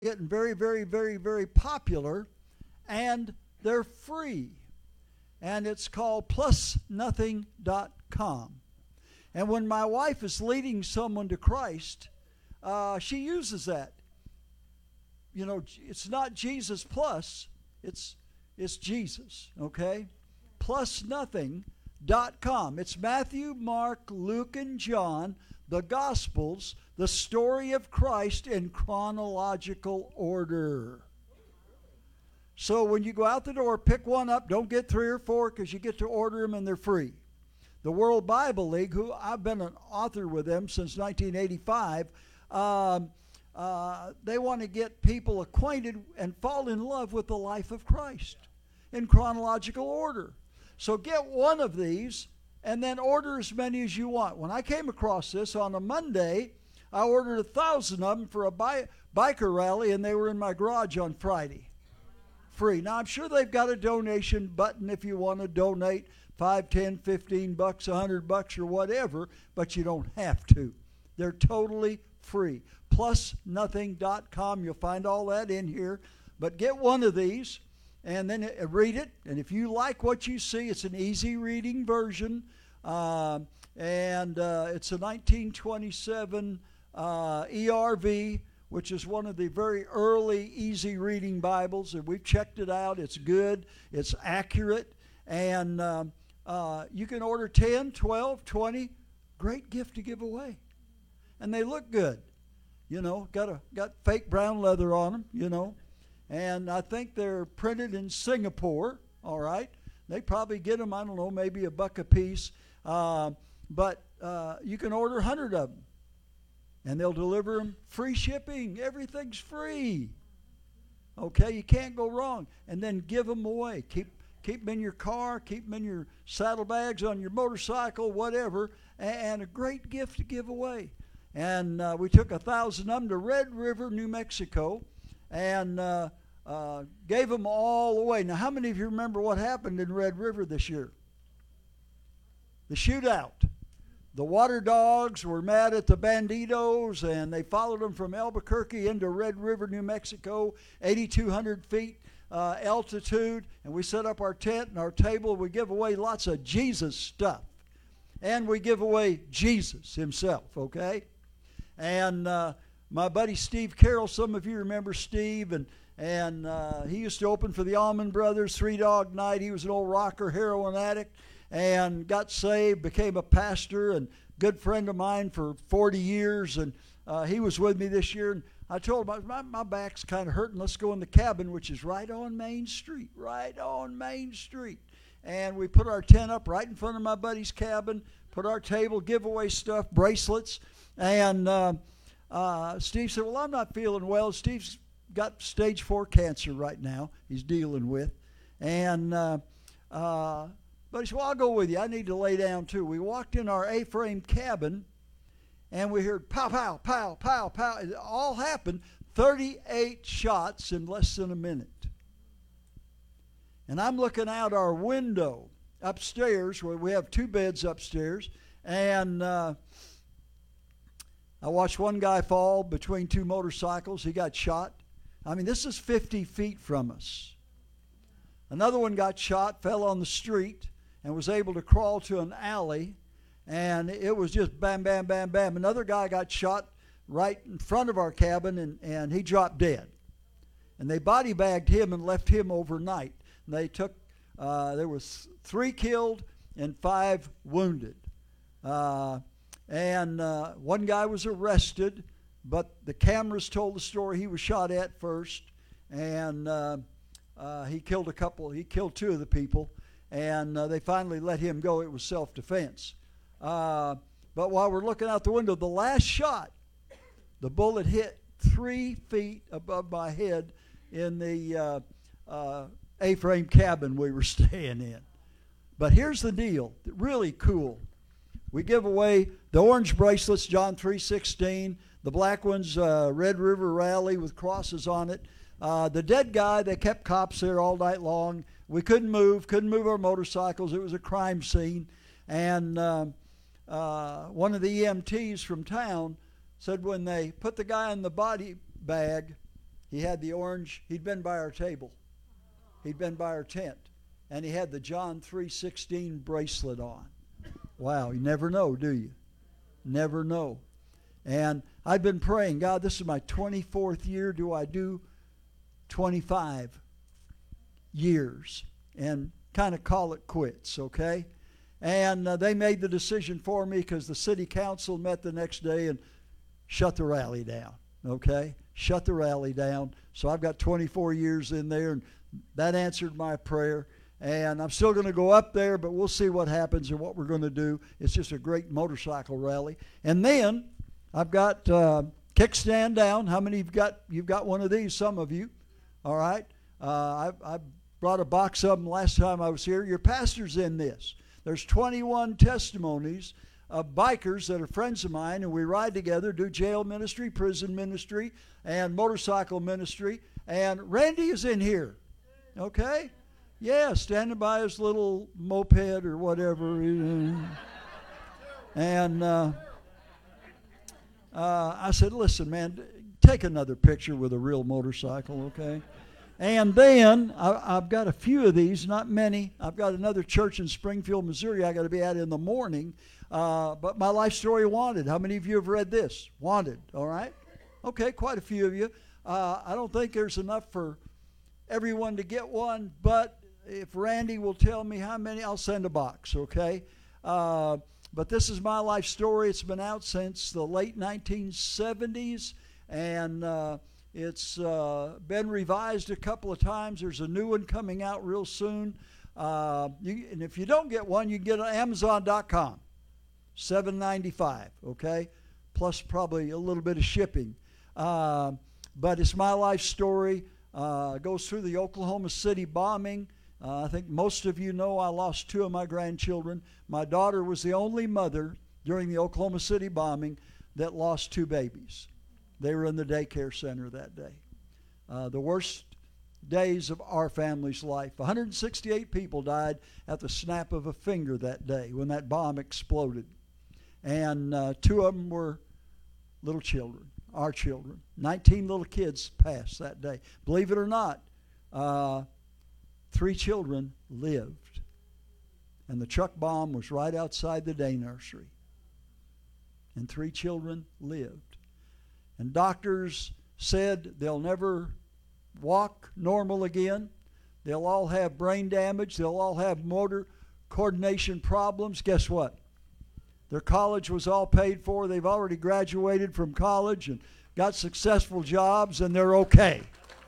getting very, very, very, very popular, and they're free. And it's called plusnothing.com. And when my wife is leading someone to Christ, she uses that. You know, it's not Jesus plus, it's Jesus, okay? Plusnothing.com. It's Matthew, Mark, Luke, and John, the Gospels, the story of Christ in chronological order. So when you go out the door, pick one up. Don't get 3 or 4 because you get to order them and they're free. The World Bible League, who I've been an author with them since 1985, they want to get people acquainted and fall in love with the life of Christ in chronological order. So get one of these and then order as many as you want. When I came across this on a Monday, I ordered 1,000 of them for a biker rally, and they were in my garage on Friday. Free. Now, I'm sure they've got a donation button if you want to donate $5, $10, $15, $100 or whatever, but you don't have to. They're totally free. Plusnothing.com. You'll find all that in here. But get one of these and then read it. And if you like what you see, it's an easy reading version. And it's a 1927 ERV, which is one of the very early easy reading Bibles. And we've checked it out. It's good. It's accurate. And you can order 10, 12, 20. Great gift to give away. And they look good. You know, got fake brown leather on them, you know. And I think they're printed in Singapore, all right. They probably get them, I don't know, maybe $1 a piece. But you can order 100 of them. And they'll deliver them free shipping. Everything's free. Okay, you can't go wrong. And then give them away. Keep them in your car. Keep them in your saddlebags, on your motorcycle, whatever. And a great gift to give away. And we took 1,000 of them to Red River, New Mexico, and gave them all away. Now, how many of you remember what happened in Red River this year? The shootout. The water dogs were mad at the banditos, and they followed them from Albuquerque into Red River, New Mexico, 8,200 feet altitude. And we set up our tent and our table. We give away lots of Jesus stuff. And we give away Jesus himself, okay? And my buddy Steve Carroll, some of you remember Steve, and he used to open for the Allman Brothers, Three Dog Night. He was an old rocker, heroin addict, and got saved, became a pastor, and good friend of mine for 40 years. And he was with me this year. And I told him, my back's kind of hurting. Let's go in the cabin, which is right on Main Street, right on Main Street. And we put our tent up right in front of my buddy's cabin, put our table, give away stuff, bracelets. And Steve said, well, I'm not feeling well. Steve's got stage 4 cancer right now he's dealing with. And but he said, well, I'll go with you. I need to lay down too. We walked in our A-frame cabin, and we heard pow, pow, pow, pow, pow. It all happened, 38 shots in less than a minute. And I'm looking out our window upstairs, where we have 2 beds upstairs, and I watched one guy fall between 2 motorcycles. He got shot. I mean, this is 50 feet from us. Another one got shot, fell on the street, and was able to crawl to an alley, and it was just bam, bam, bam, bam. Another guy got shot right in front of our cabin, and he dropped dead. And they body bagged him and left him overnight. And they took, there was 3 killed and 5 wounded. And one guy was arrested, but the cameras told the story. He was shot at first, and he killed 2 of the people, and they finally let him go. It was self-defense. But while we're looking out the window, the last shot, the bullet hit 3 feet above my head in the A-frame cabin we were staying in. But here's the deal, really cool. We give away the orange bracelets, John 3:16. The black ones, Red River Rally with crosses on it. The dead guy, they kept cops there all night long. We couldn't move our motorcycles. It was a crime scene. And one of the EMTs from town said when they put the guy in the body bag, He had the orange. He'd been by our table. He'd been by our tent. And he had the John 3:16 bracelet on. Wow, you never know, do you? Never know. And I've been praying, God, this is my 24th year. Do I do 25 years? And kind of call it quits, okay? And they made the decision for me because the city council met the next day and shut the rally down, okay? Shut the rally down. So I've got 24 years in there, and that answered my prayer. And I'm still going to go up there, but we'll see what happens and what we're going to do. It's just a great motorcycle rally. And then I've got kickstand down. How many you've got one of these? Some of you. All right. I brought a box of them last time I was here. Your pastor's in this. There's 21 testimonies of bikers that are friends of mine, and we ride together, do jail ministry, prison ministry, and motorcycle ministry. And Randy is in here. Okay? Yeah, standing by his little moped or whatever. And I said, listen, man, take another picture with a real motorcycle, okay? And then I've got a few of these, not many. I've got another church in Springfield, Missouri I got to be at in the morning. But My Life Story Wanted. How many of you have read this? Wanted, all right? Okay, quite a few of you. I don't think there's enough for everyone to get one, but if Randy will tell me how many, I'll send a box, okay? But this is My Life Story. It's been out since the late 1970s, and it's been revised a couple of times. There's a new one coming out real soon. And if you don't get one, you can get it on Amazon.com. $7.95, okay? Plus probably a little bit of shipping. But it's My Life Story. Goes through the Oklahoma City bombing. I think most of you know I lost 2 of my grandchildren. My daughter was the only mother during the Oklahoma City bombing that lost 2 babies. They were in the daycare center that day. The worst days of our family's life. 168 people died at the snap of a finger that day when that bomb exploded. And 2 of them were little children, our children. 19 little kids passed that day. Believe it or not, 3 children lived. And the truck bomb was right outside the day nursery. And 3 children lived. And doctors said they'll never walk normal again. They'll all have brain damage. They'll all have motor coordination problems. Guess what? Their college was all paid for. They've already graduated from college and got successful jobs, and they're okay.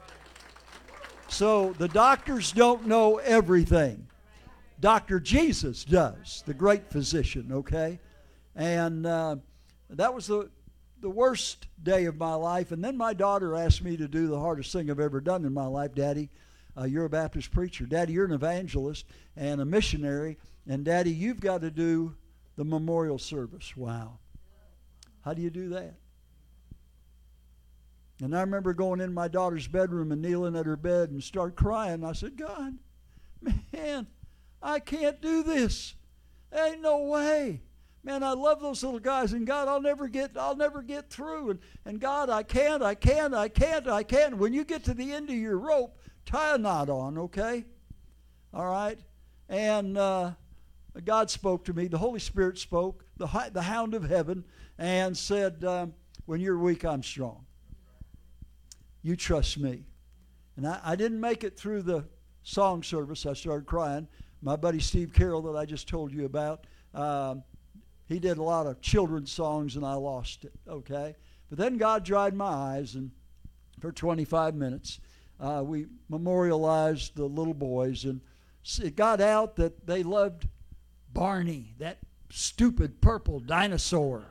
So the doctors don't know everything. Dr. Jesus does, the great physician, okay? And that was the worst day of my life. And then my daughter asked me to do the hardest thing I've ever done in my life. Daddy, you're a Baptist preacher. Daddy, you're an evangelist and a missionary. And Daddy, you've got to do the memorial service. Wow. How do you do that? And I remember going in my daughter's bedroom and kneeling at her bed and start crying. I said, God, man, I can't do this. There ain't no way. Man, I love those little guys, and God, I'll never get through. And God, I can't. When you get to the end of your rope, tie a knot on, okay? All right? And God spoke to me. The Holy Spirit spoke, the hound of heaven, and said, when you're weak, I'm strong. You trust me. And I didn't make it through the song service. I started crying. My buddy Steve Carroll that I just told you about, he did a lot of children's songs, and I lost it, okay? But then God dried my eyes, and for 25 minutes, we memorialized the little boys, and it got out that they loved Barney, that stupid purple dinosaur.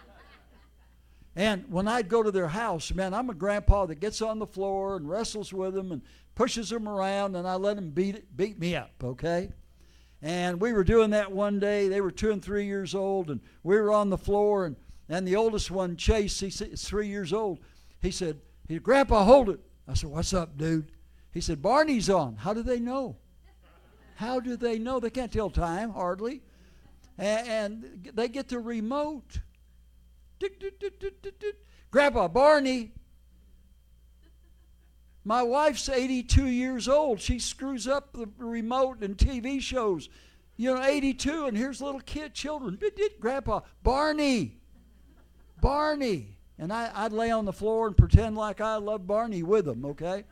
And when I'd go to their house, man, I'm a grandpa that gets on the floor and wrestles with them and pushes them around, and I let them beat me up, okay? And we were doing that one day. They were 2 and 3 years old, and we were on the floor, and the oldest one, Chase, he's 3 years old. He said, Grandpa, hold it. I said, what's up, dude? He said, Barney's on. How do they know? How do they know? They can't tell time, hardly. And they get the remote. Grandpa, Barney. My wife's 82 years old. She screws up the remote and TV shows. 82, and here's little children. Grandpa, Barney. And I'd lay on the floor and pretend like I love Barney with them, okay?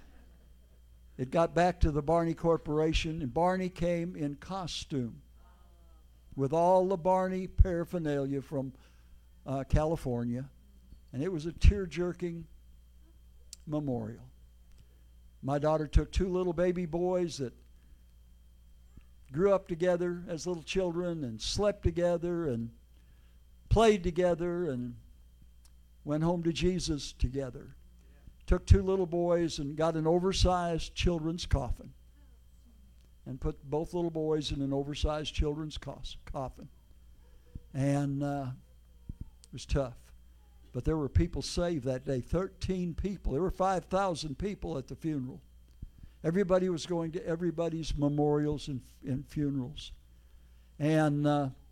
It got back to the Barney Corporation, and Barney came in costume with all the Barney paraphernalia from California, and it was a tear-jerking memorial. My daughter took 2 little baby boys that grew up together as little children and slept together and played together and went home to Jesus together. Took 2 little boys and got an oversized children's coffin and put both little boys in an oversized children's coffin. And it was tough. But there were people saved that day, 13 people. There were 5,000 people at the funeral. Everybody was going to everybody's memorials and funerals. And,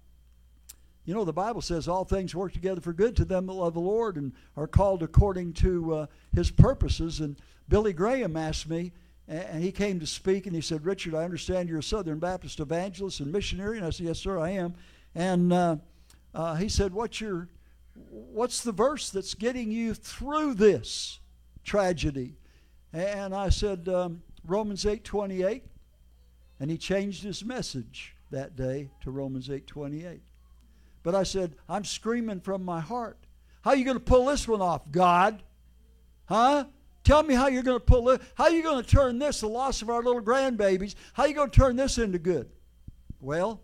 the Bible says all things work together for good to them that love the Lord and are called according to His purposes. And Billy Graham asked me, and he came to speak, and he said, Richard, I understand you're a Southern Baptist evangelist and missionary. And I said, yes, sir, I am. And he said, what's the verse that's getting you through this tragedy? And I said, Romans 8:28, and he changed his message that day to Romans 8:28. But I said, I'm screaming from my heart. How are you going to pull this one off, God? Huh? Tell me how you're going to pull it. How are you going to turn this, the loss of our little grandbabies, how are you going to turn this into good? Well,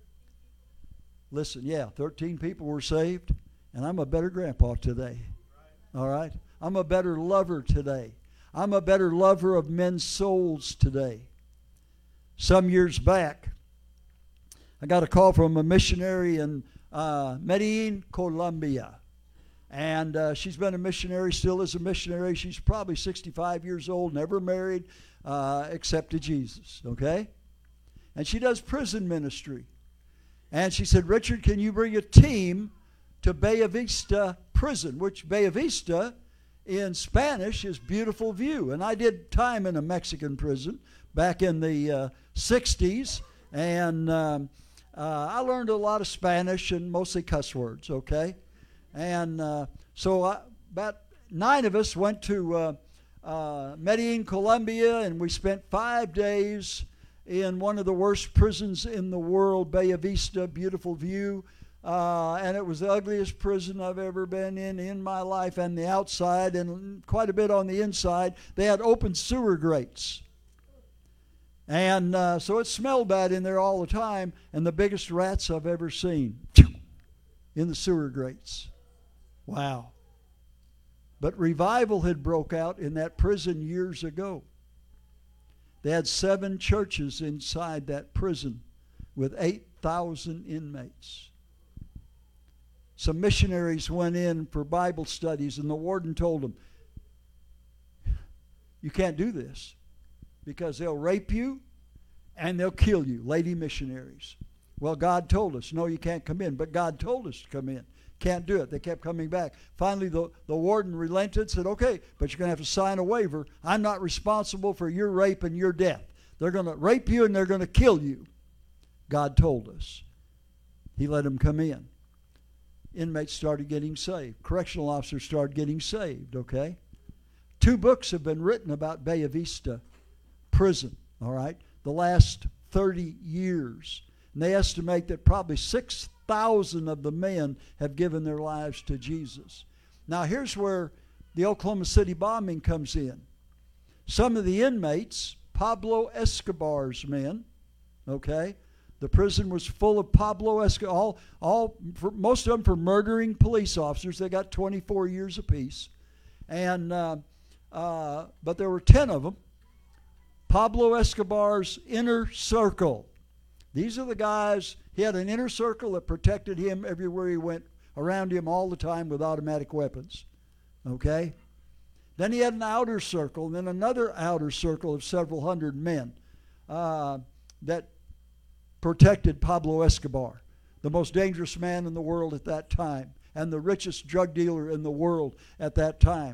listen, 13 people were saved, and I'm a better grandpa today. All right? I'm a better lover today. I'm a better lover of men's souls today. Some years back, I got a call from a missionary in Medellin, Colombia. And she's been a missionary, still is a missionary. She's probably 65 years old, never married, accepted Jesus, okay? And she does prison ministry. And she said, Richard, can you bring a team to Bella Vista Prison, which Bella Vista in Spanish is beautiful view. And I did time in a Mexican prison back in the 60s, and I learned a lot of Spanish and mostly cuss words, okay? And so about 9 of us went to Medellin, Colombia, and we spent 5 days in one of the worst prisons in the world, Bella Vista, beautiful view. And it was the ugliest prison I've ever been in my life, and the outside and quite a bit on the inside. They had open sewer grates. And so it smelled bad in there all the time, and the biggest rats I've ever seen in the sewer grates. Wow. But revival had broke out in that prison years ago. They had 7 churches inside that prison with 8,000 inmates. Some missionaries went in for Bible studies, and the warden told them, you can't do this because they'll rape you and they'll kill you, lady missionaries. Well, God told us, no, you can't come in, but God told us to come in. Can't do it. They kept coming back. Finally, the warden relented, said, okay, but you're going to have to sign a waiver. I'm not responsible for your rape and your death. They're going to rape you and they're going to kill you. God told us. He let them come in. Inmates started getting saved. Correctional officers started getting saved, okay? 2 books have been written about Bella Vista Prison, all right, the last 30 years. And they estimate that probably 6,000 of the men have given their lives to Jesus. Now, here's where the Oklahoma City bombing comes in. Some of the inmates, Pablo Escobar's men, okay, the prison was full of Pablo Escobar, most of them for murdering police officers. They got 24 years apiece. And, but there were 10 of them. Pablo Escobar's inner circle. These are the guys, he had an inner circle that protected him everywhere he went, around him all the time with automatic weapons. Okay? Then he had an outer circle, and then another outer circle of several hundred men that protected Pablo Escobar, the most dangerous man in the world at that time, and the richest drug dealer in the world at that time.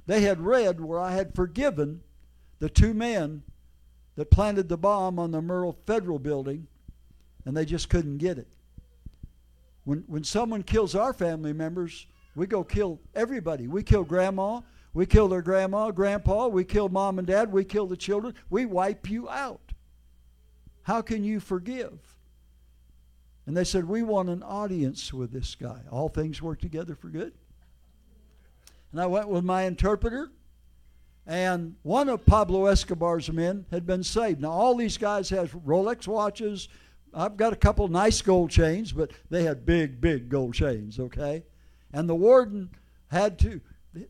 they had read where I had forgiven the two men that planted the bomb on the Merle Federal Building, and they just couldn't get it. When someone kills our family members, we go kill everybody. We kill grandma. We kill their grandma, grandpa. We kill mom and dad. We kill the children. We wipe you out. How can you forgive? And they said, we want an audience with this guy. All things work together for good. And I went with my interpreter, and one of Pablo Escobar's men had been saved. Now, all these guys have Rolex watches. I've got a couple nice gold chains, but they had big, big gold chains, okay? And the warden had to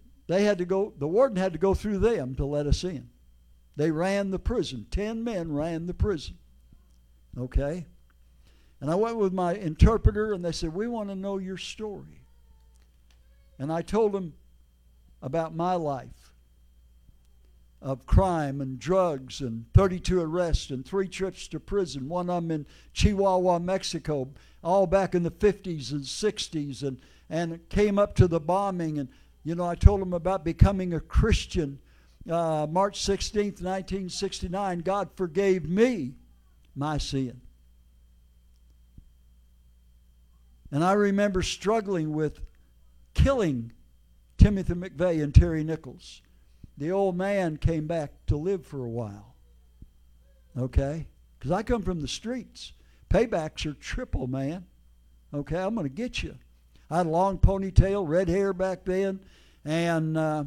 go through them to let us in. They ran the prison. 10 men ran the prison, okay? And I went with my interpreter, and they said, we want to know your story. And I told them about my life of crime and drugs and 32 arrests and 3 trips to prison, one of them in Chihuahua, Mexico, all back in the 50s and 60s, and it came up to the bombing. And, you know, I told them about becoming a Christian. March 16th, 1969, God forgave me my sin. And I remember struggling with killing Timothy McVeigh and Terry Nichols. The old man came back to live for a while. Okay? Because I come from the streets. Paybacks are triple, man. Okay? I'm going to get you. I had a long ponytail, red hair back then. And I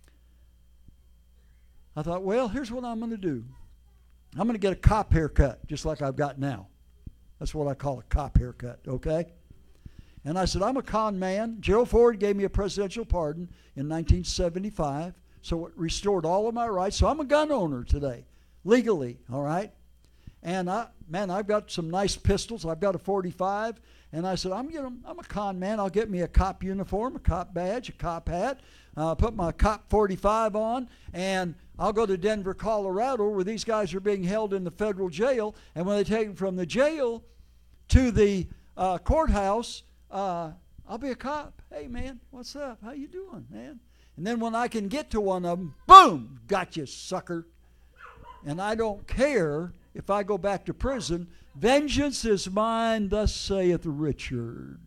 thought, well, here's what I'm going to do. I'm going to get a cop haircut, just like I've got now. That's what I call a cop haircut, okay? And I said, I'm a con man. Gerald Ford gave me a presidential pardon in 1975, so it restored all of my rights. So I'm a gun owner today, legally, all right? And I've got some nice pistols. I've got a .45, and I said, I'm a con man. I'll get me a cop uniform, a cop badge, a cop hat, put my cop .45 on, and I'll go to Denver, Colorado, where these guys are being held in the federal jail. And when they take them from the jail to the courthouse, I'll be a cop. Hey, man, what's up? How you doing, man? And then when I can get to one of them, boom, got you, sucker. And I don't care if I go back to prison. Vengeance is mine, thus saith Richard.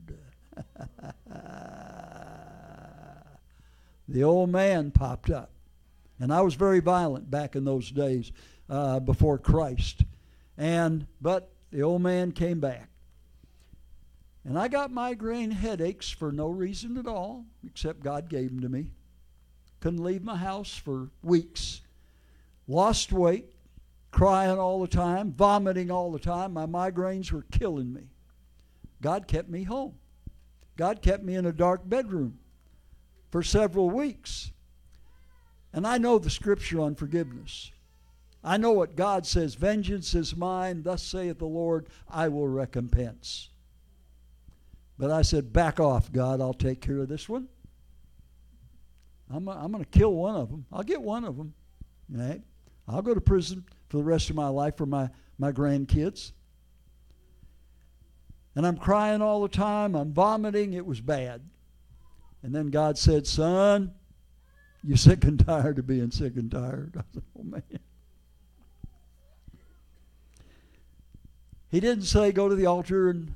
The old man popped up. And I was very violent back in those days before Christ. But the old man came back. And I got migraine headaches for no reason at all, except God gave them to me. Couldn't leave my house for weeks. Lost weight, crying all the time, vomiting all the time. My migraines were killing me. God kept me home. God kept me in a dark bedroom for several weeks. And I know the scripture on forgiveness. I know what God says, vengeance is mine, thus saith the Lord, I will recompense. But I said, back off, God, I'll take care of this one. I'm going to kill one of them. I'll get one of them. Right? I'll go to prison for the rest of my life for my grandkids. And I'm crying all the time. I'm vomiting. It was bad. And then God said, son, you're sick and tired of being sick and tired. I said, oh, man. He didn't say go to the altar and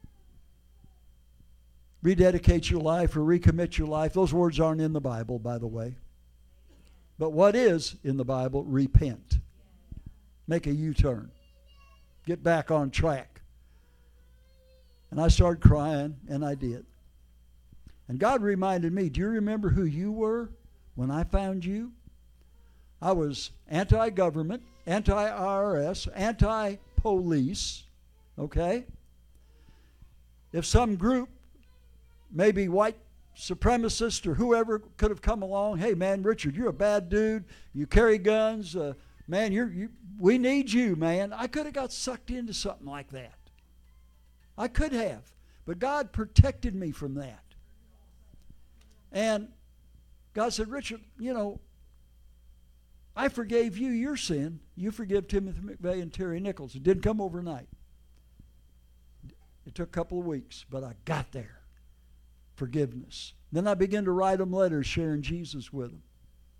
rededicate your life or recommit your life. Those words aren't in the Bible, by the way. But what is in the Bible? Repent. Make a U-turn. Get back on track. And I started crying, and I did. And God reminded me, do you remember who you were when I found you? I was anti-government, anti-IRS, anti-police, okay? If some group, maybe white supremacist or whoever could have come along, hey, man, Richard, you're a bad dude. You carry guns. Man, we need you, man. I could have got sucked into something like that. I could have. But God protected me from that. And God said, Richard, you know, I forgave you your sin. You forgive Timothy McVeigh and Terry Nichols. It didn't come overnight. It took a couple of weeks, but I got there. Forgiveness. Then I began to write them letters sharing Jesus with them.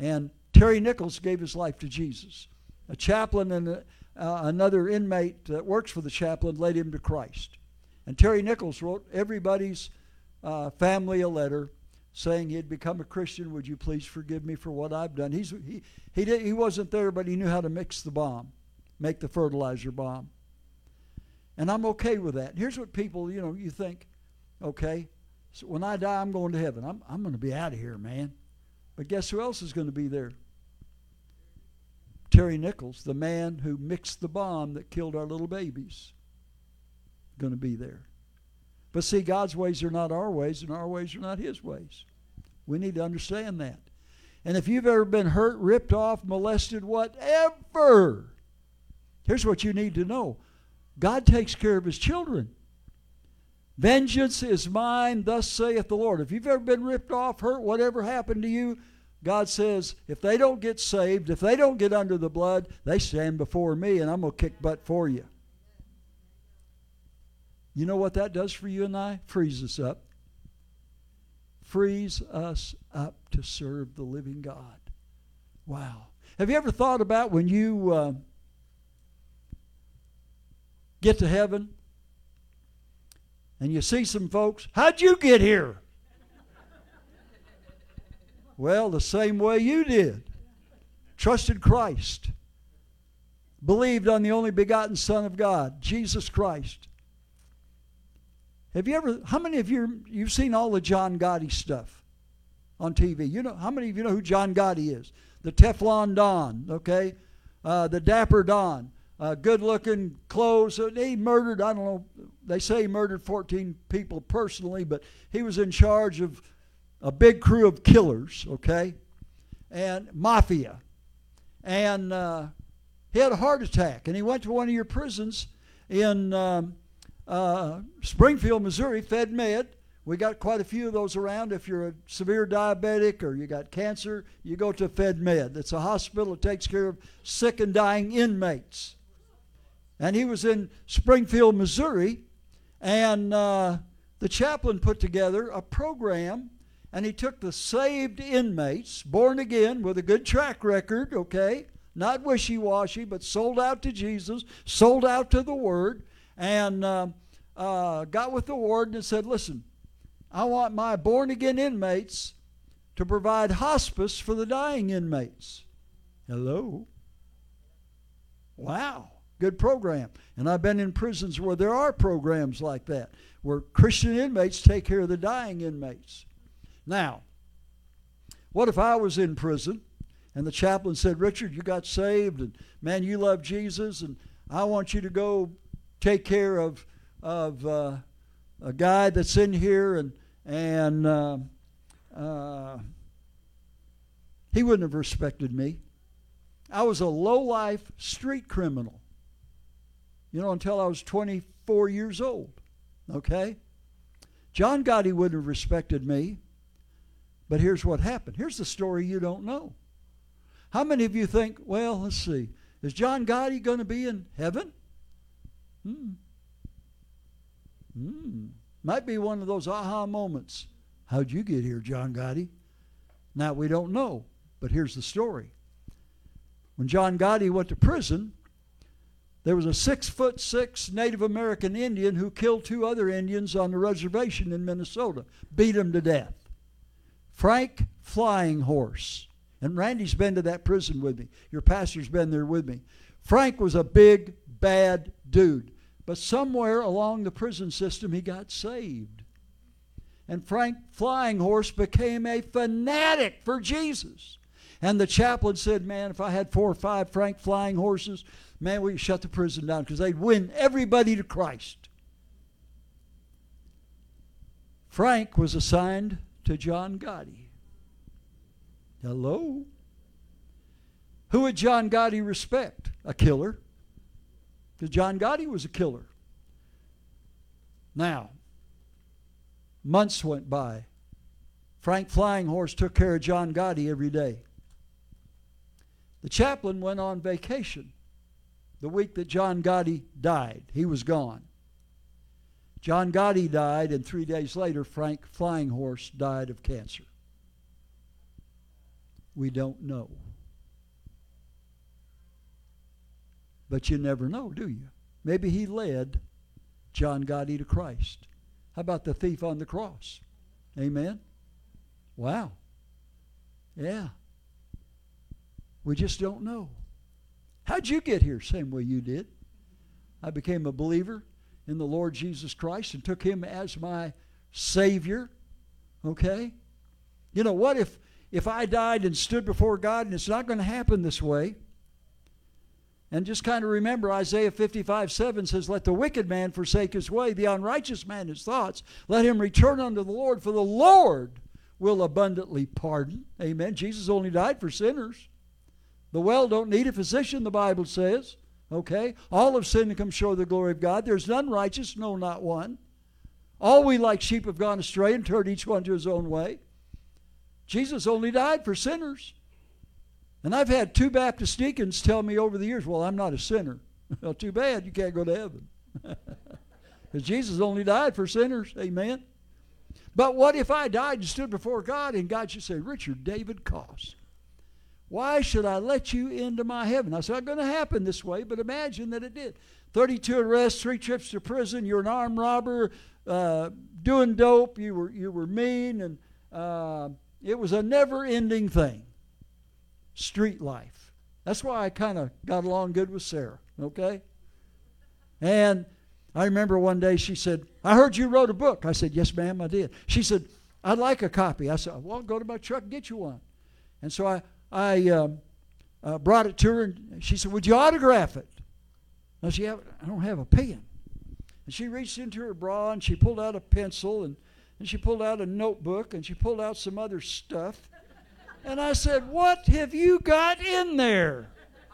And Terry Nichols gave his life to Jesus. A chaplain and another inmate that works for the chaplain led him to Christ. And Terry Nichols wrote everybody's family a letter saying he had become a Christian. Would you please forgive me for what I've done? He wasn't there, but he knew how to mix the bomb, make the fertilizer bomb. And I'm okay with that. Here's what people, you think, okay, so when I die, I'm going to heaven. I'm going to be out of here, man. But guess who else is going to be there? Terry Nichols, the man who mixed the bomb that killed our little babies, going to be there. But see, God's ways are not our ways, and our ways are not His ways. We need to understand that. And if you've ever been hurt, ripped off, molested, whatever, here's what you need to know. God takes care of His children. Vengeance is mine, thus saith the Lord. If you've ever been ripped off, hurt, whatever happened to you, God says, if they don't get saved, if they don't get under the blood, they stand before me, and I'm going to kick butt for you. You know what that does for you and I? Frees us up. Frees us up to serve the living God. Wow. Have you ever thought about when you get to heaven and you see some folks, how'd you get here? Well, the same way you did. Trusted Christ. Believed on the only begotten Son of God, Jesus Christ. How many of you've seen all the John Gotti stuff on TV? How many of you know who John Gotti is? The Teflon Don, okay? The Dapper Don. Good-looking clothes. He murdered, I don't know, they say he murdered 14 people personally, but he was in charge of a big crew of killers, okay? And mafia. And he had a heart attack, and he went to one of your prisons in Springfield, Missouri, Fed Med. We got quite a few of those around. If you're a severe diabetic or you got cancer, you go to Fed Med. It's a hospital that takes care of sick and dying inmates. And he was in Springfield, Missouri, and the chaplain put together a program, and he took the saved inmates, born again with a good track record, okay, not wishy-washy, but sold out to Jesus, sold out to the Word, and got with the warden and said, listen, I want my born-again inmates to provide hospice for the dying inmates. Hello? Wow, good program. And I've been in prisons where there are programs like that, where Christian inmates take care of the dying inmates. Now, what if I was in prison and the chaplain said, Richard, you got saved, and man, you love Jesus, and I want you to go take care of a guy that's in here, and he wouldn't have respected me. I was a low-life street criminal, until I was 24 years old, okay? John Gotti wouldn't have respected me, but here's what happened. Here's the story you don't know. How many of you think, well, let's see, is John Gotti going to be in heaven? Might be one of those aha moments. How'd you get here, John Gotti? Now, we don't know, but here's the story. When John Gotti went to prison, there was a 6'6" Native American Indian who killed 2 other Indians on the reservation in Minnesota, beat them to death. Frank Flying Horse. And Randy's been to that prison with me. Your pastor's been there with me. Frank was a big, bad dude. But somewhere along the prison system, he got saved. And Frank Flying Horse became a fanatic for Jesus. And the chaplain said, man, if I had 4 or 5 Frank Flying Horses, man, we could shut the prison down because they'd win everybody to Christ. Frank was assigned to John Gotti. Hello? Who would John Gotti respect? A killer. Because John Gotti was a killer. Now, months went by. Frank Flying Horse took care of John Gotti every day. The chaplain went on vacation the week that John Gotti died. He was gone. John Gotti died, and 3 days later, Frank Flying Horse died of cancer. We don't know. But you never know, do you? Maybe he led John Gotti to Christ. How about the thief on the cross? Amen? Wow. Yeah. We just don't know. How'd you get here? Same way you did. I became a believer in the Lord Jesus Christ and took him as my Savior. Okay? You know, what if I died and stood before God, and it's not going to happen this way? And just kind of remember Isaiah 55:7 says, let the wicked man forsake his way, the unrighteous man his thoughts. Let him return unto the Lord, for the Lord will abundantly pardon. Amen. Jesus only died for sinners. The well don't need a physician, the Bible says. Okay? All have sinned and come short of the glory of God. There's none righteous, no, not one. All we like sheep have gone astray and turned each one to his own way. Jesus only died for sinners. And I've had 2 Baptist deacons tell me over the years, well, I'm not a sinner. Well, too bad, you can't go to heaven. Because Jesus only died for sinners. Amen. But what if I died and stood before God, and God should say, Richard David Coss, why should I let you into my heaven? I said, it's not going to happen this way, but imagine that it did. 32 arrests, 3 trips to prison, you're an armed robber, doing dope, you were mean, and it was a never-ending thing. Street life. That's why I kind of got along good with Sarah, okay? And I remember one day she said, I heard you wrote a book. I said, yes, ma'am, I did. She said, I'd like a copy. I said, well, go to my truck and get you one. And so I brought it to her, and she said, would you autograph it? I said, I don't have a pen. And she reached into her bra, and she pulled out a pencil, and she pulled out a notebook, and she pulled out some other stuff. And I said, what have you got in there?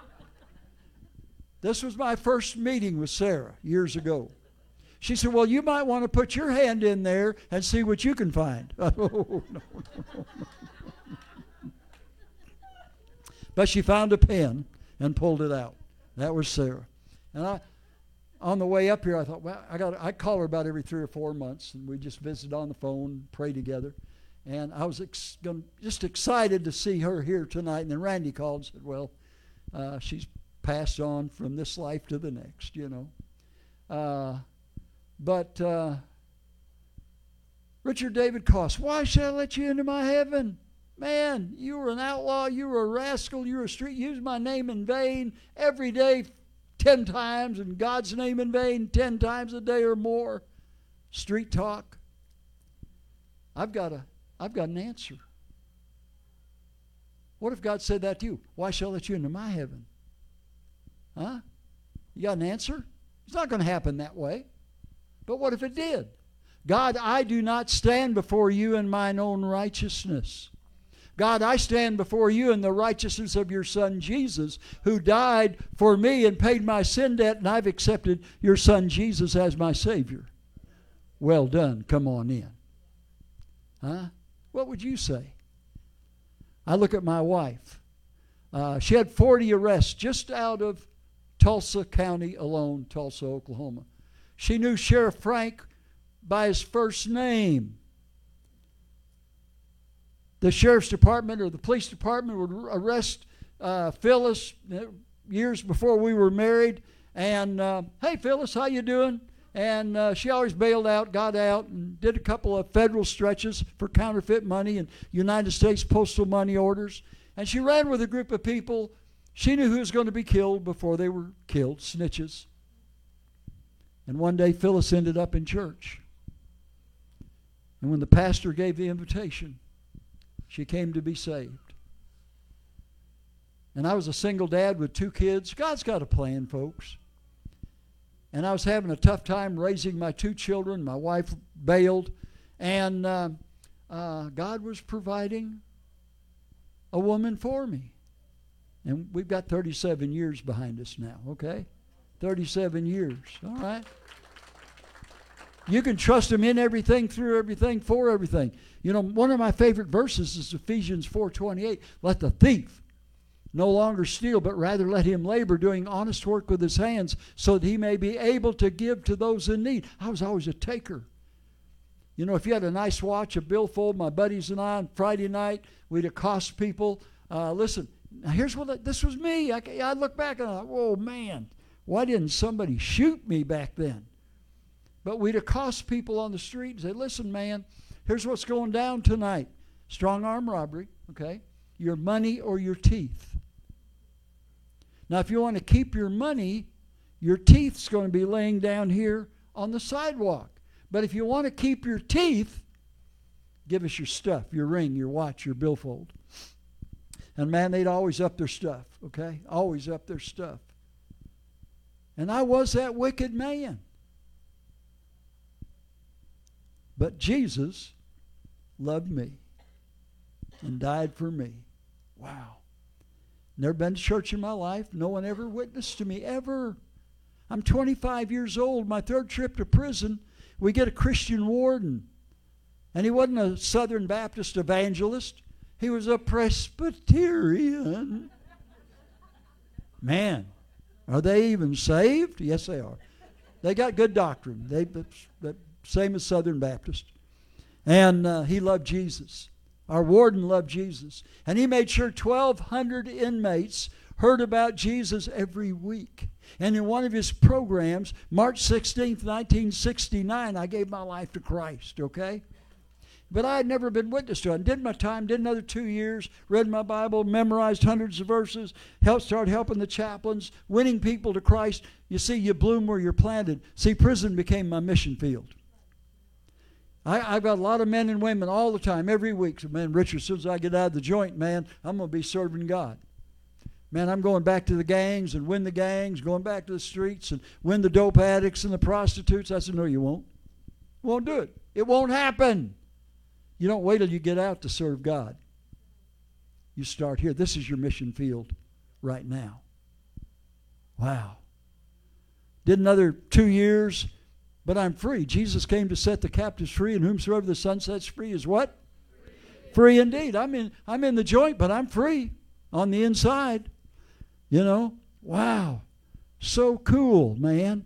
This was my first meeting with Sarah years ago. She said, well, you might want to put your hand in there and see what you can find. Oh, no. But she found a pen and pulled it out. That was Sarah. And on the way up here, I thought, well, I call her about every 3 or 4 months, and we just visit on the phone, pray together. And I was just excited to see her here tonight. And then Randy called and said, well, she's passed on from this life to the next, you know. But Richard David Coss, why should I let you into my heaven? Man, you were an outlaw, you were a rascal, you were a street, you used my name in vain every day 10 times, and God's name in vain 10 times a day or more. Street talk. I've got an answer. What if God said that to you? Why shall I let you into my heaven? Huh? You got an answer? It's not going to happen that way. But what if it did? God, I do not stand before you in mine own righteousness. God, I stand before you in the righteousness of your Son Jesus, who died for me and paid my sin debt, and I've accepted your Son Jesus as my Savior. Well done. Come on in. Huh? What would you say? I look at my wife. She had 40 arrests just out of Tulsa County alone, Tulsa, Oklahoma. She knew Sheriff Frank by his first name. The sheriff's department or the police department would arrest Phyllis years before we were married. And, hey, Phyllis, how you doing? And she always bailed out, got out, and did a couple of federal stretches for counterfeit money and United States postal money orders. And she ran with a group of people. She knew who was going to be killed before they were killed, snitches. And one day Phyllis ended up in church. And when the pastor gave the invitation, she came to be saved. And I was a single dad with 2 kids. God's got a plan, folks. And I was having a tough time raising my 2 children. My wife bailed. And God was providing a woman for me. And we've got 37 years behind us now, okay? 37 years, all right? You can trust him in everything, through everything, for everything. You know, one of my favorite verses is Ephesians 4:28. Let the thief no longer steal, but rather let him labor, doing honest work with his hands, so that he may be able to give to those in need. I was always a taker. You know, if you had a nice watch, a billfold, my buddies and I on Friday night, we'd accost people Listen, now here's what this was me. I look back and I thought, whoa, man, why didn't somebody shoot me back then? But we'd accost people on the street and say, listen, man, here's what's going down tonight. Strong arm robbery, okay? Your money or your teeth. Now, if you want to keep your money, your teeth's going to be laying down here on the sidewalk. But if you want to keep your teeth, give us your stuff, your ring, your watch, your billfold. And man, they'd always up their stuff, okay? Always up their stuff. And I was that wicked man. But Jesus loved me and died for me. Wow. Never been to church in my life. No one ever witnessed to me, ever. I'm 25 years old. My third trip to prison, we get a Christian warden. And he wasn't a Southern Baptist evangelist. He was a Presbyterian. Man, are they even saved? Yes, they are. They got good doctrine. The same as Southern Baptist. And he loved Jesus. Our warden loved Jesus. And he made sure 1,200 inmates heard about Jesus every week. And in one of his programs, March 16th, 1969, I gave my life to Christ, okay? But I had never been witness to it. I did my time, did another 2 years, read my Bible, memorized hundreds of verses, started helping the chaplains, winning people to Christ. You see, you bloom where you're planted. See, prison became my mission field. I've got a lot of men and women all the time, every week. So, man, Richard, as soon as I get out of the joint, man, I'm going to be serving God. Man, I'm going back to the gangs and win the gangs, going back to the streets and win the dope addicts and the prostitutes. I said, no, you won't. Won't do it. It won't happen. You don't wait till you get out to serve God. You start here. This is your mission field right now. Wow. Did another 2 years, but I'm free. Jesus came to set the captives free, and whomsoever the Son sets free is what? Free indeed. I'm in the joint, but I'm free on the inside. You know, wow. So cool, man.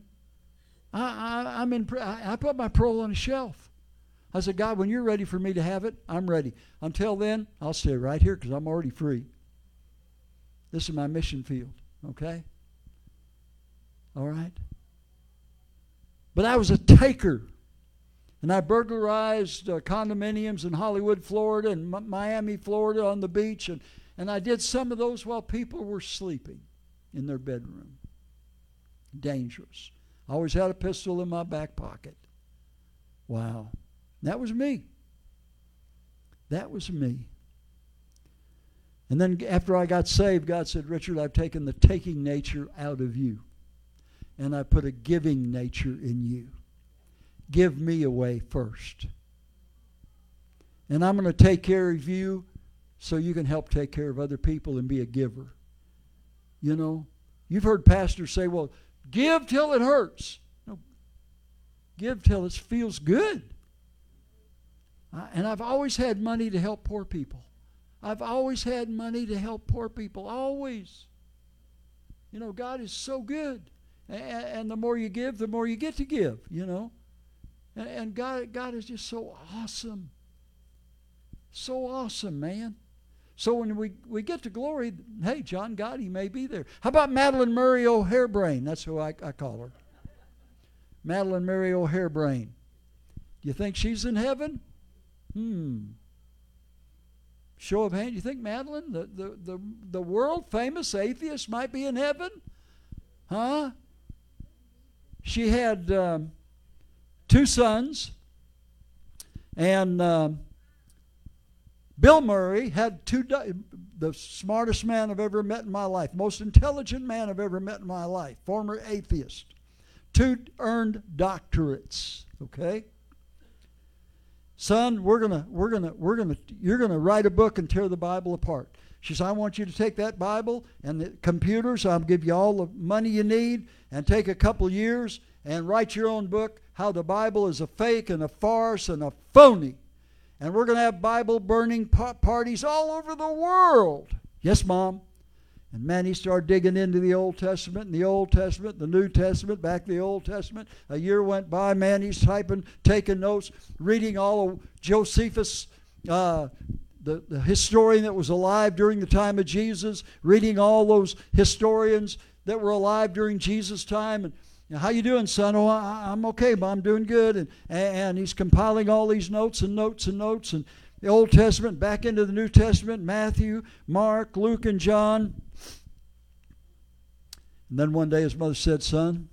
I put my parole on a shelf. I said, God, when you're ready for me to have it, I'm ready. Until then, I'll stay right here because I'm already free. This is my mission field, okay? All right? But I was a taker. And I burglarized condominiums in Hollywood, Florida, and Miami, Florida on the beach. And I did some of those while people were sleeping in their bedroom. Dangerous. I always had a pistol in my back pocket. Wow. That was me. That was me. And then after I got saved, God said, Richard, I've taken the taking nature out of you. And I put a giving nature in you. Give me away first. And I'm going to take care of you so you can help take care of other people and be a giver. You know, you've heard pastors say, well, give till it hurts. No, give till it feels good. And I've always had money to help poor people. I've always had money to help poor people. Always. You know, God is so good. And the more you give, the more you get to give, you know. And God is just so awesome. So awesome, man. So when we get to glory, hey, John Gotti may be there. How about Madeline Murray O'Hairbrain? That's who I call her. Madeline Murray O'Hairbrain. Do you think she's in heaven? Show of hands. You think Madeline, the world famous atheist, might be in heaven? Huh? She had 2 sons, and Bill Murray had the smartest man I've ever met in my life, most intelligent man I've ever met in my life, former atheist, 2 earned doctorates. Okay. Son, you're gonna write a book and tear the Bible apart. She said, I want you to take that Bible and the computers, I'll give you all the money you need, and take a couple years and write your own book, how the Bible is a fake and a farce and a phony. And we're going to have Bible burning parties all over the world. Yes, Mom. And man, he started digging into the Old Testament and the Old Testament, the New Testament, back to the Old Testament. A year went by, man, he's typing, taking notes, reading all of Josephus' the historian that was alive during the time of Jesus, reading all those historians that were alive during Jesus' time. And how you doing, son? Oh, I'm okay, Mom. I'm doing good. And he's compiling all these notes and notes and notes. And the Old Testament back into the New Testament, Matthew, Mark, Luke, and John. And then one day his mother said, son,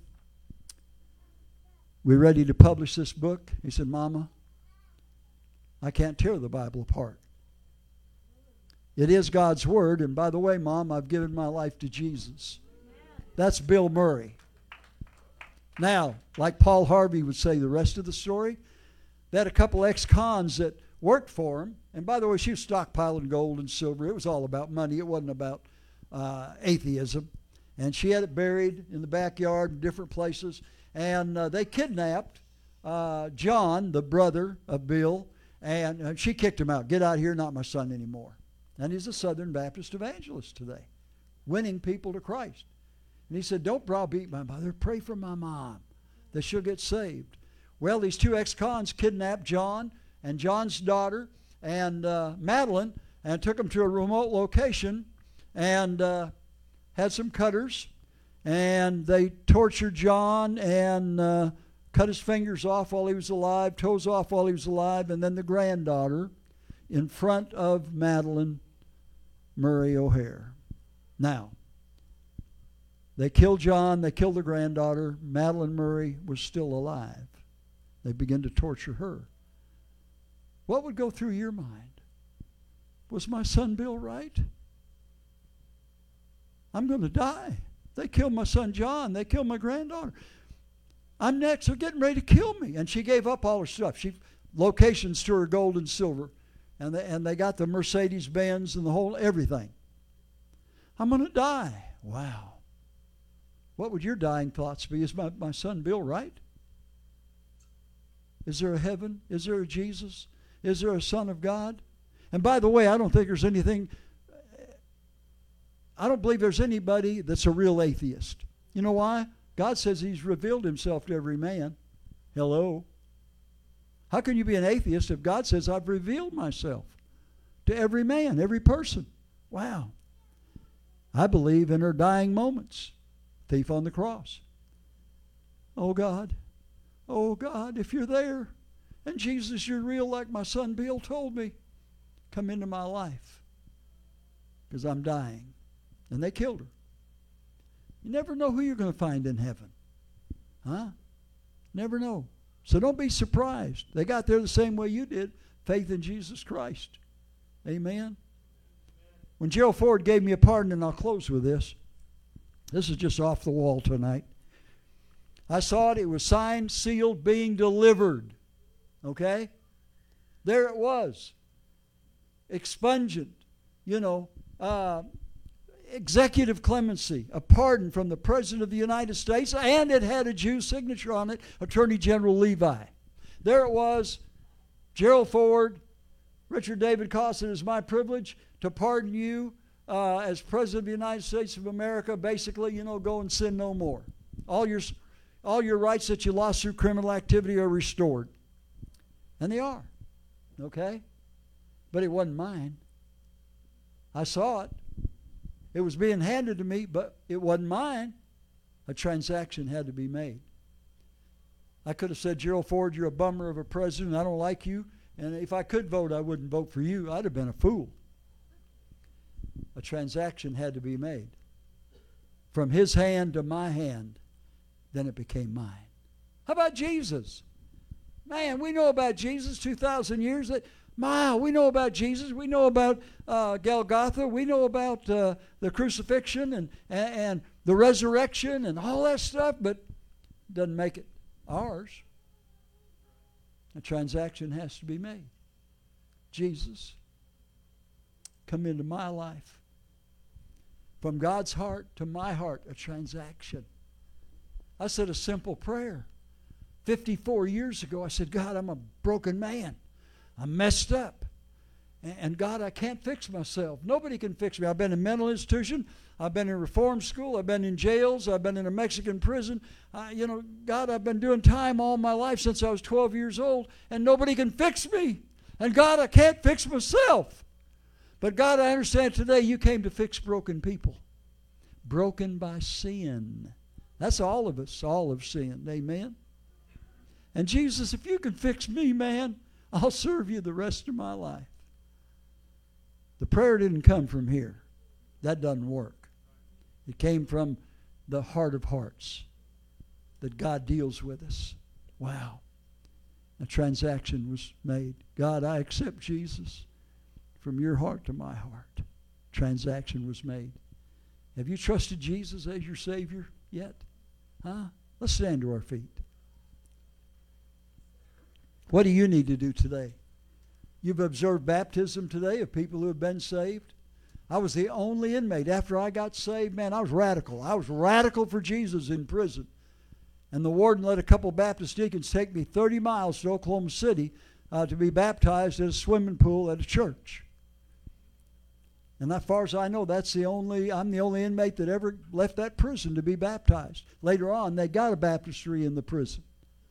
we ready to publish this book? He said, Mama, I can't tear the Bible apart. It is God's Word. And by the way, Mom, I've given my life to Jesus. That's Bill Murray. Now, like Paul Harvey would say the rest of the story, they had a couple ex-cons that worked for him. And by the way, she was stockpiling gold and silver. It was all about money. It wasn't about atheism. And she had it buried in the backyard in different places. And they kidnapped John, the brother of Bill, and she kicked him out. Get out of here, not my son anymore. And he's a Southern Baptist evangelist today, winning people to Christ. And he said, don't browbeat my mother. Pray for my mom that she'll get saved. Well, these two ex-cons kidnapped John and John's daughter and Madeline and took them to a remote location and had some cutters. And they tortured John and cut his fingers off while he was alive, toes off while he was alive, and then the granddaughter in front of Madeline Murray O'Hare. Now, they killed John, they killed the granddaughter. Madeline Murray was still alive. They began to torture her. What would go through your mind? Was my son Bill right? I'm going to die. They killed my son John. They killed my granddaughter. I'm next. They're getting ready to kill me. And she gave up all her stuff. Locations to her gold and silver. And they got the Mercedes-Benz and the whole everything. I'm going to die. Wow. What would your dying thoughts be? Is my son Bill right? Is there a heaven? Is there a Jesus? Is there a Son of God? And by the way, I don't believe there's anybody that's a real atheist. You know why? God says he's revealed himself to every man. Hello? How can you be an atheist if God says I've revealed myself to every man, every person? Wow. I believe in her dying moments. Thief on the cross. Oh God, if you're there, and Jesus, you're real like my son Bill told me, come into my life because I'm dying. And they killed her. You never know who you're going to find in heaven. Huh? Never know. So don't be surprised. They got there the same way you did. Faith in Jesus Christ. Amen. When Gerald Ford gave me a pardon, and I'll close with this. This is just off the wall tonight. I saw it. It was signed, sealed, being delivered. Okay? There it was. Expungent. Executive clemency, a pardon from the President of the United States, and it had a Jew signature on it, Attorney General Levi. There it was, Gerald Ford, Richard David Costin, it is my privilege to pardon you as President of the United States of America. Basically, go and sin no more. All your rights that you lost through criminal activity are restored. And they are. Okay? But it wasn't mine. I saw it. It was being handed to me, but it wasn't mine. A transaction had to be made. I could have said, Gerald Ford, you're a bummer of a president. I don't like you. And if I could vote, I wouldn't vote for you. I'd have been a fool. A transaction had to be made. From his hand to my hand, then it became mine. How about Jesus? Man, we know about Jesus 2,000 years. We know about Jesus. We know about Golgotha. We know about the crucifixion and the resurrection and all that stuff, but it doesn't make it ours. A transaction has to be made. Jesus, come into my life. From God's heart to my heart, a transaction. I said a simple prayer. 54 years ago, I said, God, I'm a broken man. I'm messed up. And God, I can't fix myself. Nobody can fix me. I've been in a mental institution. I've been in reform school. I've been in jails. I've been in a Mexican prison. God, I've been doing time all my life since I was 12 years old, and nobody can fix me. And God, I can't fix myself. But God, I understand today you came to fix broken people. Broken by sin. That's all of us. All have sinned. Amen? And Jesus, if you can fix me, man, I'll serve you the rest of my life. The prayer didn't come from here. That doesn't work. It came from the heart of hearts that God deals with us. Wow. A transaction was made. God, I accept Jesus from your heart to my heart. Transaction was made. Have you trusted Jesus as your Savior yet? Huh? Let's stand to our feet. What do you need to do today? You've observed baptism today of people who have been saved. I was the only inmate. After I got saved, man, I was radical. I was radical for Jesus in prison. And the warden let a couple Baptist deacons take me 30 miles to Oklahoma City to be baptized at a swimming pool at a church. And as far as I know, I'm the only inmate that ever left that prison to be baptized. Later on, they got a baptistry in the prison.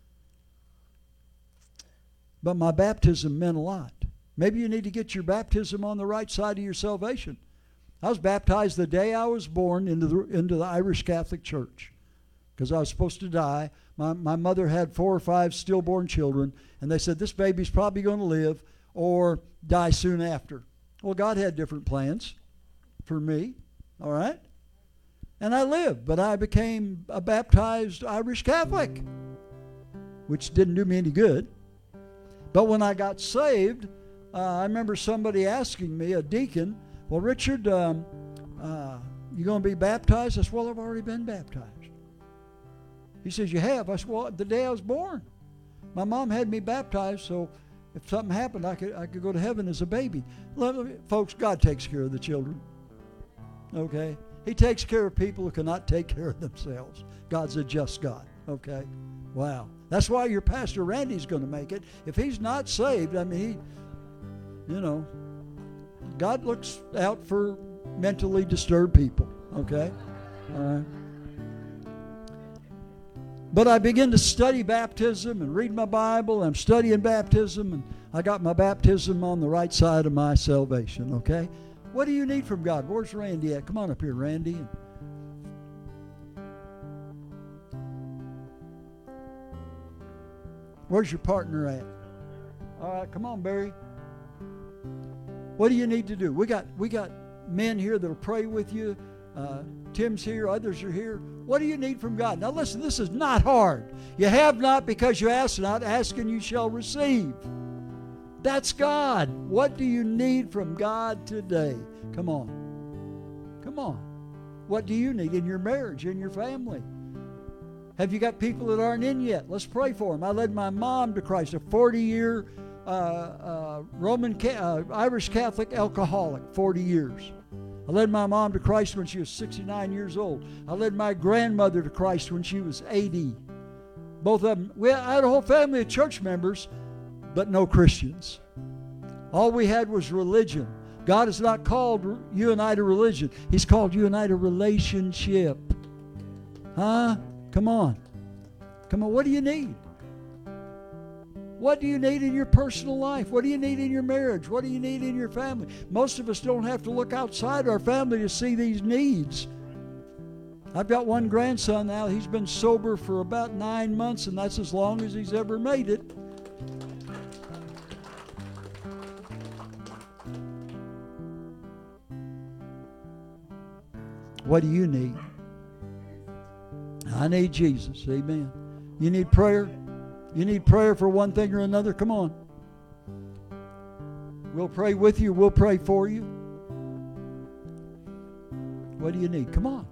But my baptism meant a lot. Maybe you need to get your baptism on the right side of your salvation. I was baptized the day I was born into the Irish Catholic Church because I was supposed to die. My mother had 4 or 5 stillborn children, and they said, this baby's probably going to live or die soon after. Well, God had different plans for me, all right? And I lived, but I became a baptized Irish Catholic, which didn't do me any good. But when I got saved, I remember somebody asking me, a deacon, well, Richard, you going to be baptized? I said, well, I've already been baptized. He says, you have? I said, well, the day I was born. My mom had me baptized, so if something happened, I could go to heaven as a baby. Folks, God takes care of the children. Okay? He takes care of people who cannot take care of themselves. God's a just God. Okay? Wow. That's why your pastor Randy's going to make it. If he's not saved, I mean, God looks out for mentally disturbed people. Okay? All right. But I began to study baptism and read my Bible. I'm studying baptism, and I got my baptism on the right side of my salvation. Okay? What do you need from God? Where's Randy at? Come on up here, Randy. Where's your partner at? All right, come on, Barry. What do you need to do? We got men here that'll pray with you. Tim's here. Others are here. What do you need from God? Now listen, this is not hard. You have not because you ask not. Ask and you shall receive. That's God. What do you need from God today? Come on. Come on. What do you need in your marriage, in your family? Have you got people that aren't in yet? Let's pray for them. I led my mom to Christ, a 40-year Irish Catholic alcoholic, 40 years. I led my mom to Christ when she was 69 years old. I led my grandmother to Christ when she was 80. Both of them. I had a whole family of church members, but no Christians. All we had was religion. God has not called you and I to religion. He's called you and I to relationship. Huh? Come on. Come on. What do you need? What do you need in your personal life? What do you need in your marriage? What do you need in your family? Most of us don't have to look outside our family to see these needs. I've got one grandson now. He's been sober for about 9 months, and that's as long as he's ever made it. What do you need? I need Jesus. Amen. You need prayer? You need prayer for one thing or another? Come on. We'll pray with you. We'll pray for you. What do you need? Come on.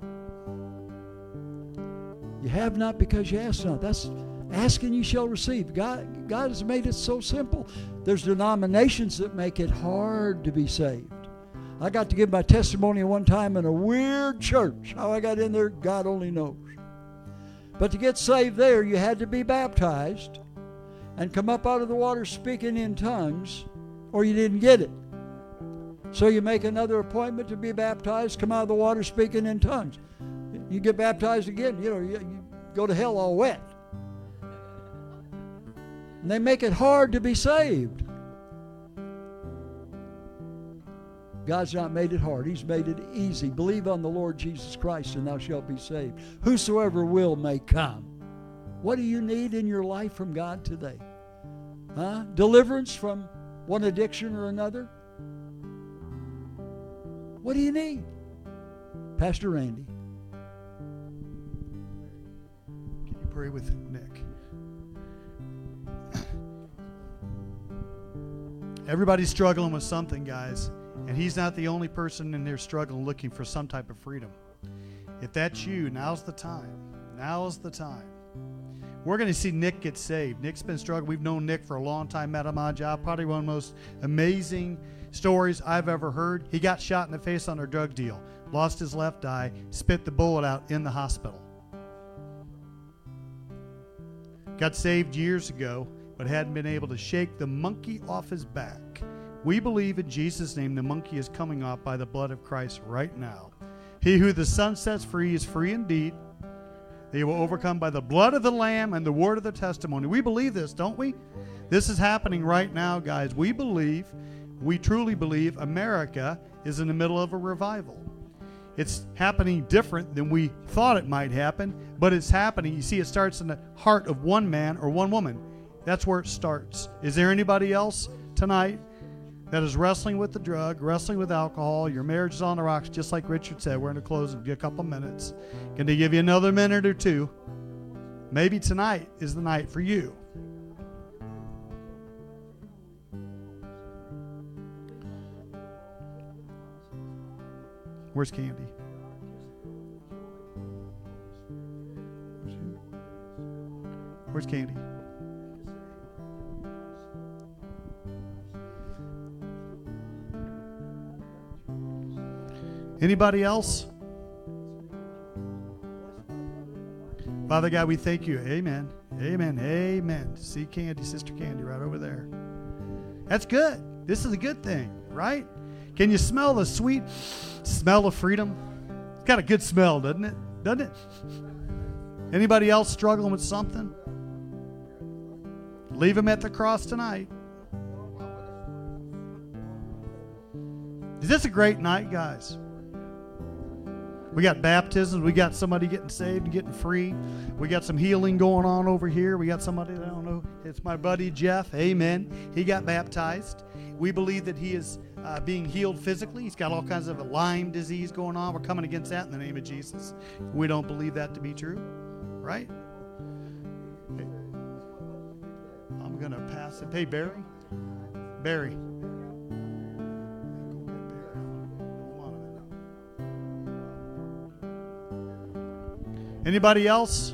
You have not because you ask not. That's asking you shall receive. God has made it so simple. There's denominations that make it hard to be saved. I got to give my testimony one time in a weird church. How I got in there, God only knows. But to get saved there, you had to be baptized and come up out of the water speaking in tongues, or you didn't get it. So you make another appointment to be baptized, come out of the water speaking in tongues. You get baptized again, you go to hell all wet. And they make it hard to be saved. God's not made it hard. He's made it easy. Believe on the Lord Jesus Christ and thou shalt be saved. Whosoever will may come. What do you need in your life from God today? Deliverance from one addiction or another? What do you need? Pastor Randy. Can you pray with Nick? Everybody's struggling with something, guys. And he's not the only person in there struggling, looking for some type of freedom. If that's you, now's the time. Now's the time. We're going to see Nick get saved. Nick's been struggling. We've known Nick for a long time, met him on job. Probably one of the most amazing stories I've ever heard. He got shot in the face on a drug deal, lost his left eye, spit the bullet out in the hospital. Got saved years ago, but hadn't been able to shake the monkey off his back. We believe in Jesus' name the monkey is coming off by the blood of Christ right now. He who the Son sets free is free indeed. They will overcome by the blood of the Lamb and the word of the testimony. We believe this, don't we? This is happening right now, guys. We truly believe America is in the middle of a revival. It's happening different than we thought it might happen, but it's happening. You see, it starts in the heart of one man or one woman. That's where it starts. Is there anybody else tonight that is wrestling with the drug, wrestling with alcohol? Your marriage is on the rocks, just like Richard said. We're going to close in a couple minutes. Going to give you another minute or two. Maybe tonight is the night for you. Where's Candy? Where's Candy? Anybody else? Father God, we thank you. Amen. Amen. Amen. See Candy, Sister Candy right over there. That's good. This is a good thing, right? Can you smell the sweet smell of freedom? It's got a good smell, doesn't it? Doesn't it? Anybody else struggling with something? Leave them at the cross tonight. Is this a great night, guys? We got baptisms. We got somebody getting saved and getting free. We got some healing going on over here. We got somebody, I don't know, it's my buddy Jeff. Amen. He got baptized. We believe that he is being healed physically. He's got all kinds of Lyme disease going on. We're coming against that in the name of Jesus. We don't believe that to be true, right? Okay. I'm going to pass it. Hey, Barry. Barry. Anybody else?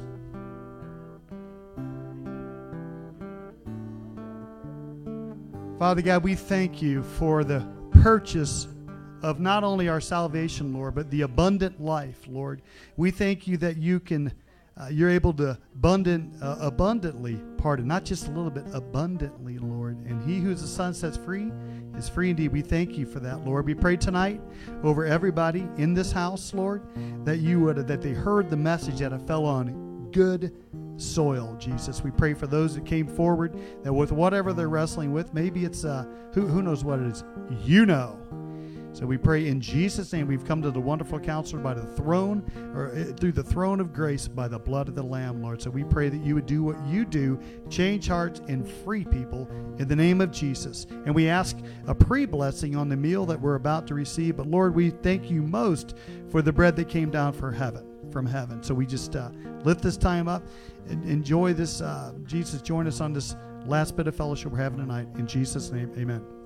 Father God, we thank you for the purchase of not only our salvation, Lord, but the abundant life, Lord. We thank you that you can, you're able to abundantly pardon, not just a little bit, abundantly, Lord. And he who the Son sets free is free indeed. We thank you for that, Lord. We pray tonight over everybody in this house, Lord, that they heard the message that it fell on good soil, Jesus. We pray for those that came forward, that with whatever they're wrestling with, maybe it's who knows what it is, you know. So we pray in Jesus' name. We've come to the wonderful counselor by the throne, or through the throne of grace by the blood of the Lamb, Lord. So we pray that you would do what you do, change hearts and free people in the name of Jesus. And we ask a pre-blessing on the meal that we're about to receive. But Lord, we thank you most for the bread that came down from heaven. So we just lift this time up and enjoy this. Jesus, join us on this last bit of fellowship we're having tonight. In Jesus' name, amen.